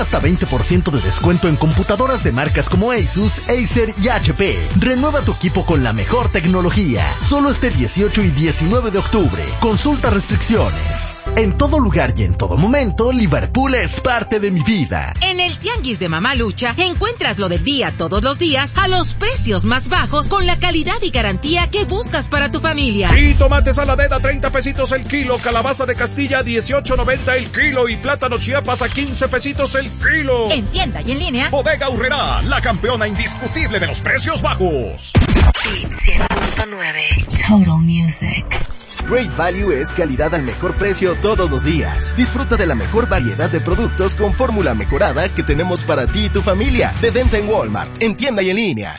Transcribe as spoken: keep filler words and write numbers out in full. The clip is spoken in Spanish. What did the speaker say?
Hasta veinte por ciento de descuento en computadoras de marcas como Asus, Acer y H P. Renueva tu equipo con la mejor tecnología. Solo este dieciocho y diecinueve de octubre. Consulta restricciones. En todo lugar y en todo momento, Liverpool es parte de mi vida. En el Tianguis de Mamalucha encuentras lo del día todos los días a los precios más bajos con la calidad y garantía que buscas para tu familia. Y tomate saladera treinta pesitos el kilo, calabaza de Castilla dieciocho noventa el kilo y plátano Chiapas a quince pesitos el kilo. En tienda y en línea, Bodega Aurrerá, la campeona indiscutible de los precios bajos. Hit cien punto nueve. Total Music. Great Value es calidad al mejor precio todos los días. Disfruta de la mejor variedad de productos con fórmula mejorada que tenemos para ti y tu familia. De venta en Walmart, en tienda y en línea.